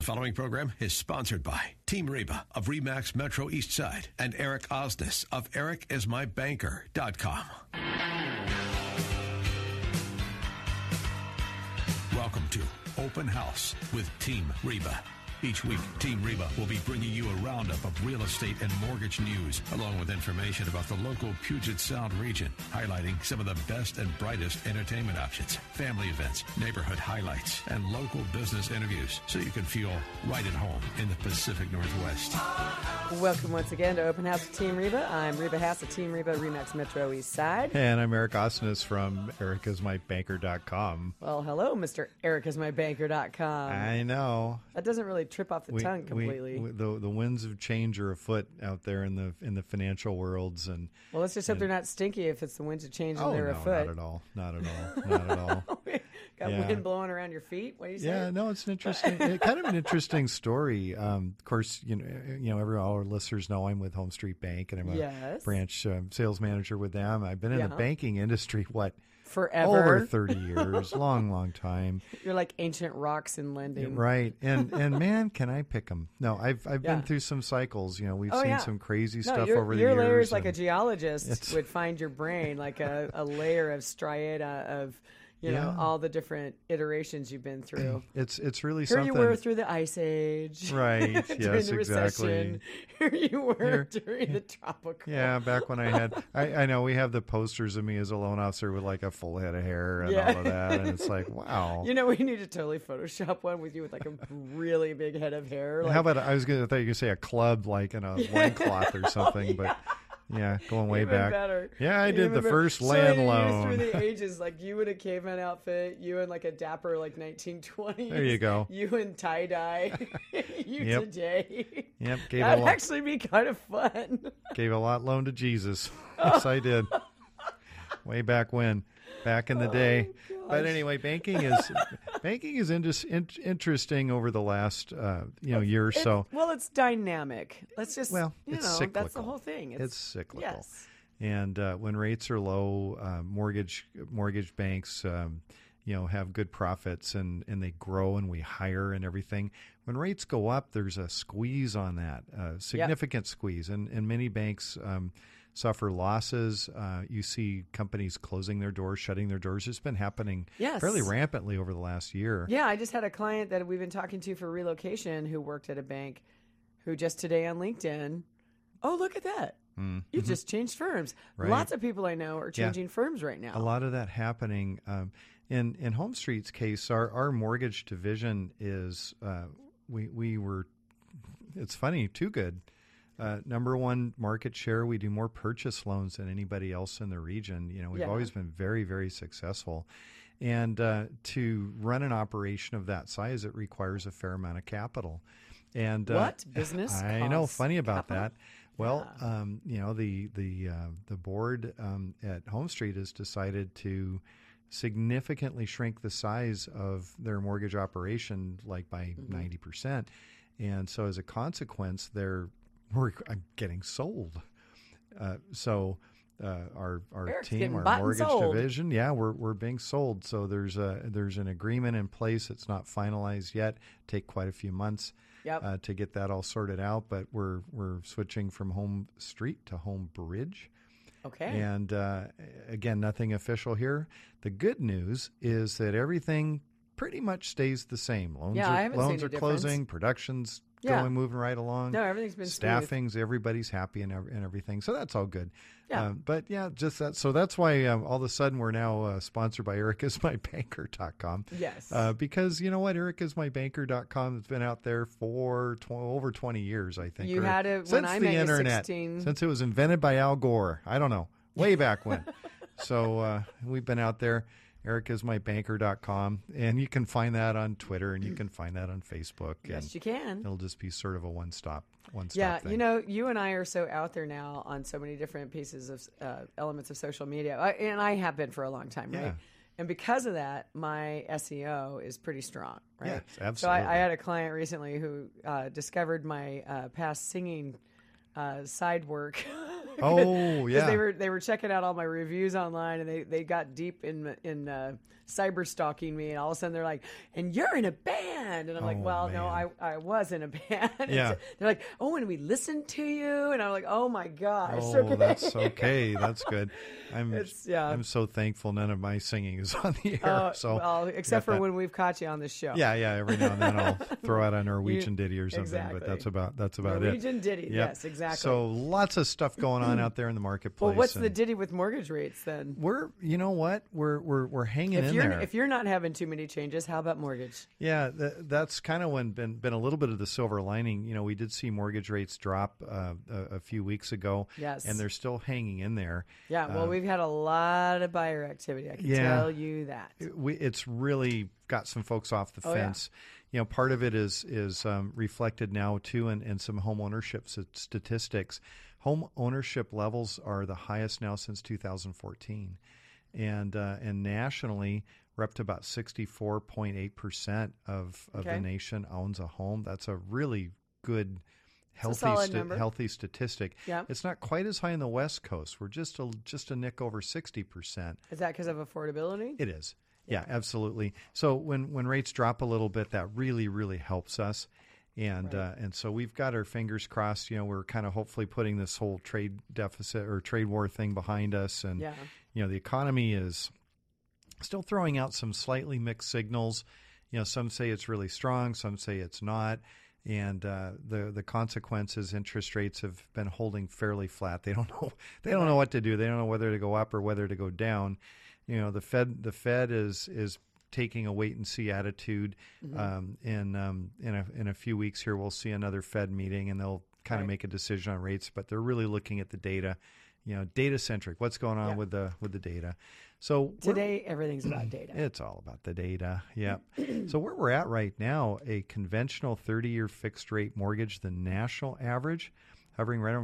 following program is sponsored by Team Reba of RE/MAX Metro East Side and Eric Osnes of EricIsMyBanker.com. Welcome to Open House with Team Reba. Each week, Team Reba will be bringing you a roundup of real estate and mortgage news, along with information about the local Puget Sound region, highlighting some of the best and brightest entertainment options, family events, neighborhood highlights, and local business interviews, so you can feel right at home in the Pacific Northwest. Welcome once again to Open House with Team Reba. I'm Reba Haas of Team Reba, RE/MAX Metro East Side. And I'm Eric Osnes from EricIsMyBanker.com. Well, hello, Mr. EricIsMyBanker.com. I know. That doesn't really trip off the tongue completely. The winds of change are afoot out there in the financial worlds, and well, let's just hope they're not stinky if it's the winds of change and they're afoot. Not at all. Not at all. Got wind blowing around your feet. What do you say? Yeah, no, it's an interesting, kind of an interesting story. Of course, all our listeners know I'm with Home Street Bank, and I'm a branch sales manager with them. I've been in the banking industry forever, over 30 years, long time. You're like ancient rocks in lending, right? And man, can I pick them? No, I've been through some cycles. We've seen some crazy stuff over the years. Your layer is like a geologist would find your brain, like a layer of striata of. All the different iterations you've been through. It's really Here something. you were through the Ice Age. Right. During the recession. Here you were during the tropical. Yeah, back when I had, I know we have the posters of me as a loan officer with like a full head of hair and all of that. And it's like, wow. We need to totally Photoshop one with you with like a really big head of hair. How about, I thought you were going to say a club like in a loincloth or something, but. Yeah, going way back. Better. Yeah, I did the first land loan. Through the ages, like you in a caveman outfit, you in like a dapper like 1920s. There you go. You in tie dye. Today. Yep. That'd actually be kind of fun. Gave a lot loan to Jesus. Yes, I did. Way back when, back in the day. But anyway, banking is interesting over the last year or so. Well, it's dynamic. Let's just it's cyclical. That's the whole thing. It's cyclical. Yes. And when rates are low, mortgage banks have good profits and they grow and we hire and everything. When rates go up, there's a squeeze on that, significant squeeze, and many banks. Suffer losses. You see companies closing their doors, shutting their doors. It's been happening fairly rampantly over the last year. Yeah, I just had a client that we've been talking to for relocation who worked at a bank who just today on LinkedIn, look at that. Mm-hmm. You just changed firms. Right. Lots of people I know are changing firms right now. A lot of that happening. In Home Street's case, our mortgage division is, we were, it's funny, too good. Number one market share. We do more purchase loans than anybody else in the region. We've always been very, very successful. And to run an operation of that size, it requires a fair amount of capital. And business? I know. Funny about that. Well, the board at Home Street has decided to significantly shrink the size of their mortgage operation, like by 90%. And so, as a consequence, we're getting sold. So our Eric's team, our mortgage division, we're being sold. So there's an agreement in place. It's not finalized yet. Take quite a few months to get that all sorted out. But we're switching from Home Street to Home Bridge. Okay. And again, nothing official here. The good news is that everything pretty much stays the same. Loans are closing, production's moving right along. No, everything's been staffing's smooth. Everybody's happy and everything. So that's all good. Yeah. Just that. So that's why all of a sudden we're now sponsored by EricIsMyBanker.com. Yes. Because you know what, EricIsMyBanker.com has been out there for over 20 years, I think. You had it when I met you 16. Since it was invented by Al Gore. I don't know. Way back when. So we've been out there. EricIsMyBanker.com, and you can find that on Twitter, and you can find that on Facebook. Yes, you can. It'll just be sort of a one-stop thing. You and I are so out there now on so many different pieces of elements of social media, and I have been for a long time, right? Yeah. And because of that, my SEO is pretty strong, right? Yes, absolutely. So I had a client recently who discovered my past singing side work. Oh, yeah. They were checking out all my reviews online, and they got deep in cyber stalking me, and all of a sudden they're like, "And you're in a band." band. And I'm like, Oh, well, no, man. I was in a band. And Yeah. so they're like, oh, and we listened to you. And I'm like, oh my gosh. Oh, okay. that's okay. That's good. Yeah. I'm so thankful none of my singing is on the air. So well, except for that. when we've caught you on this show. Yeah, every now and then I'll throw out a Norwegian ditty or something, exactly. but that's about it. Norwegian ditty, Yep. yes, exactly. So lots of stuff going on out there in the marketplace. Well, what's the and ditty with mortgage rates then? you know what? We're hanging in there. If you're not having too many changes, how about mortgage? Yeah, that's kind of been a little bit of the silver lining. You know, we did see mortgage rates drop a few weeks ago. Yes. And they're still hanging in there. Yeah, well, we've had a lot of buyer activity. I can tell you that. It's really got some folks off the Oh, yeah. fence. You know, part of it is reflected now too in some home ownership statistics. Home ownership levels are the highest now since 2014, and nationally we're up to about 64.8% of the nation owns a home. That's a really good, healthy statistic. Yeah. It's not quite as high in the West Coast. We're just a nick over 60%. Is that because of affordability? It is. Yeah, absolutely. So when rates drop a little bit, that really, really helps us. And so we've got our fingers crossed. You know, we're kind of hopefully putting this whole trade deficit or trade war thing behind us. And, you know, the economy is still throwing out some slightly mixed signals. You know, some say it's really strong, some say it's not. And the consequences, interest rates have been holding fairly flat. They don't know what to do. They don't know whether to go up or whether to go down. You know, the Fed is taking a wait and see attitude. In a few weeks here, we'll see another Fed meeting, and they'll kind of make a decision on rates. But they're really looking at the data. You know, data centric. What's going on with the data? So today, everything's about data. It's all about the data. Yeah. So where we're at right now, a conventional 30-year fixed rate mortgage, the national average, hovering right on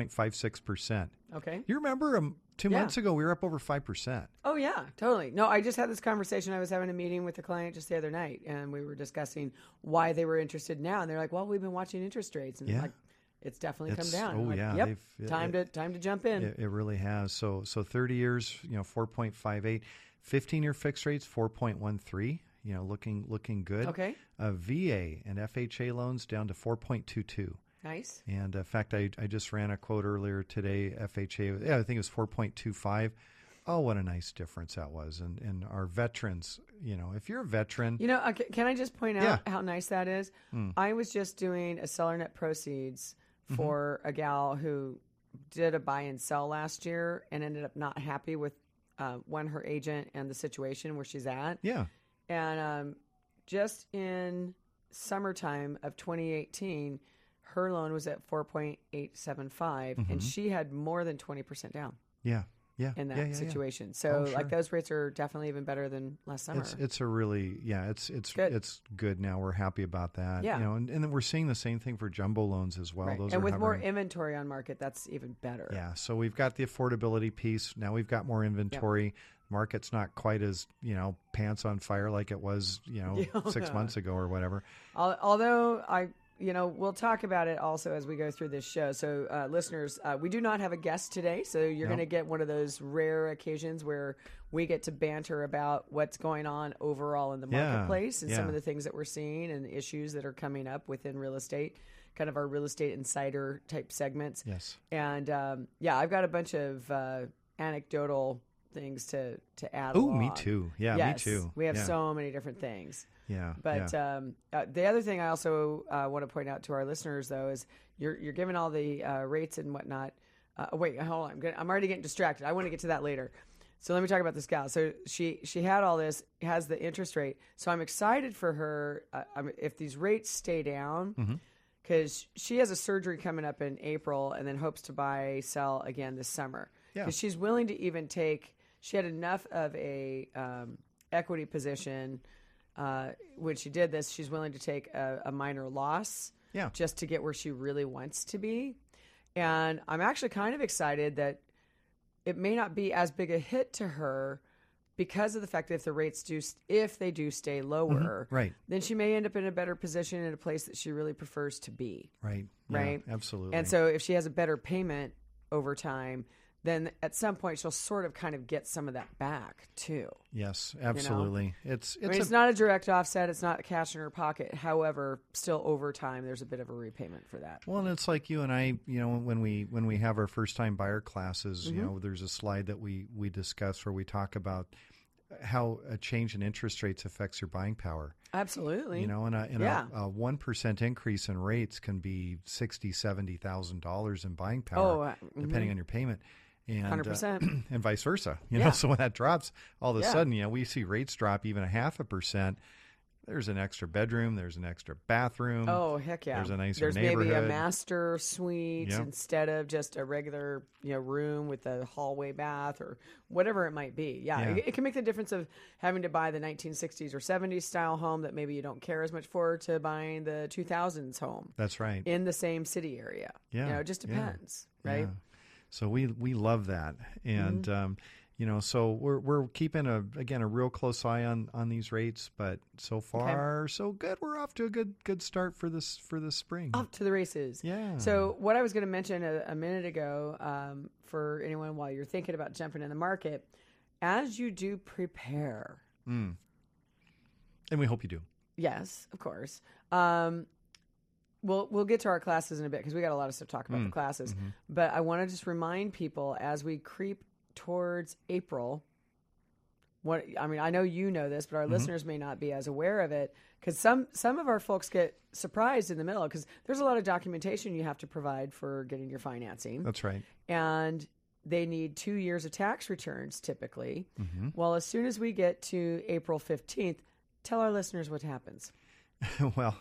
4.56%. Okay. You remember 2 months ago, we were up over 5%. Oh, yeah, totally. No, I just had this conversation. I was having a meeting with a client just the other night, and we were discussing why they were interested now. And they're like, well, we've been watching interest rates. And I'm like, it's definitely come down. Oh, like, yeah. Yep, time to jump in. It really has. So 30 years, 4.58. 15-year fixed rates, 4.13. Looking good. Okay. VA and FHA loans down to 4.22. Nice. And in fact, I just ran a quote earlier today. FHA, I think it was 4.25. Oh, what a nice difference that was. And our veterans, if you're a veteran. Can I just point out how nice that is? I was just doing a seller net proceeds for a gal who did a buy and sell last year and ended up not happy with her agent and the situation where she's at. Yeah. And just in summertime of 2018, her loan was at 4.875, and she had more than 20% down. Yeah. In that situation. Yeah. So sure. like those rates are definitely even better than last summer. It's a really, it's good. It's good now. We're happy about that. Yeah. And then we're seeing the same thing for jumbo loans as well. Right. Those and are with more hovering. inventory on market, that's even better. Yeah. So we've got the affordability piece. Now we've got more inventory. Yep. Market's not quite as, pants on fire like it was, 6 months ago or whatever. Although we'll talk about it also as we go through this show. So, listeners, we do not have a guest today, so you're going to get one of those rare occasions where we get to banter about what's going on overall in the marketplace and some of the things that we're seeing and the issues that are coming up within real estate, kind of our real estate insider type segments. Yes. And, I've got a bunch of anecdotal things to add Oh, along. me too. Yeah, yes, me too. We have so many different things. Yeah. But the other thing I also want to point out to our listeners, though, is you're giving all the rates and whatnot. Wait, hold on. I'm already getting distracted. I want to get to that later. So let me talk about this gal. So she had all this, has the interest rate. So I'm excited for her if these rates stay down, because she has a surgery coming up in April and then hopes to sell again this summer. Because she's willing to even take. She had enough of a equity position. When she did this, she's willing to take a minor loss just to get where she really wants to be. And I'm actually kind of excited that it may not be as big a hit to her because of the fact that if the rates if they do stay lower, right, then she may end up in a better position in a place that she really prefers to be. Right. Right. Yeah, absolutely. And so if she has a better payment over time, then at some point she'll sort of kind of get some of that back too. Yes, absolutely. You know? It's not a direct offset. It's not cash in her pocket. However, still over time, there's a bit of a repayment for that. Well, and it's like you and I, when we have our first time buyer classes, there's a slide that we discuss where we talk about how a change in interest rates affects your buying power. Absolutely. And a 1% increase in rates can be $60,000, $70,000 in buying power, depending on your payment. And 100%. And vice versa. So when that drops, all of a sudden, we see rates drop even 0.5%. There's an extra bedroom. There's an extra bathroom. Oh, heck yeah. There's a nicer neighborhood. There's maybe a master suite instead of just a regular room with a hallway bath or whatever it might be. Yeah. It can make the difference of having to buy the 1960s or 70s style home that maybe you don't care as much for to buying the 2000s home. That's right. In the same city area. Yeah. It just depends, right? Yeah. So we love that. And, so we're keeping a real close eye on these rates, but so far so good. We're off to a good start for this spring. Off to the races. Yeah. So what I was going to mention a minute ago, for anyone while you're thinking about jumping in the market, as you do prepare. And we hope you do. Yes, of course. We'll get to our classes in a bit because we got a lot of stuff to talk about the classes. Mm-hmm. But I want to just remind people as we creep towards April. I know you know this, but our listeners may not be as aware of it because some of our folks get surprised in the middle because there's a lot of documentation you have to provide for getting your financing. That's right. And they need 2 years of tax returns typically. Mm-hmm. Well, as soon as we get to April 15th, tell our listeners what happens. Well,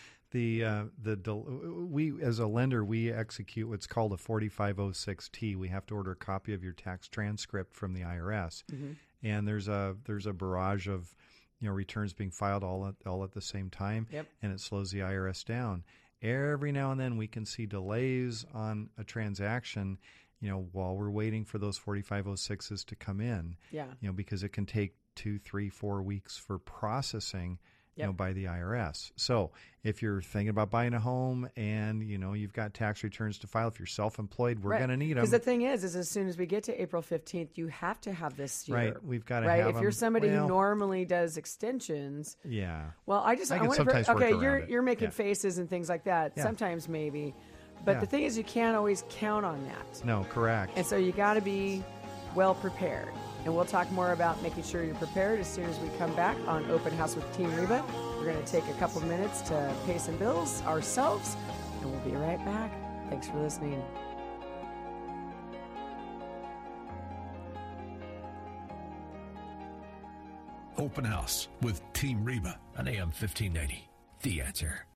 we as a lender, we execute what's called a 4506T. We have to order a copy of your tax transcript from the IRS, and there's a barrage of returns being filed all at the same time, and it slows the IRS down. Every now and then we can see delays on a transaction, while we're waiting for those 4506s to come in. Yeah. Because it can take 2, 3, 4 weeks for processing. By the IRS. So if you're thinking about buying a home and, you've got tax returns to file, if you're self-employed, we're going to need them. Because the thing is as soon as we get to April 15th, you have to have this year. Right. We've got to have them. If you're somebody who normally does extensions. Yeah. Well, I want to, you're making faces and things like that. Yeah. Sometimes maybe. But the thing is you can't always count on that. No, correct. And so you got to be well prepared. And we'll talk more about making sure you're prepared as soon as we come back on Open House with Team Reba. We're going to take a couple of minutes to pay some bills ourselves, and we'll be right back. Thanks for listening. Open House with Team Reba on AM 1590. The Answer.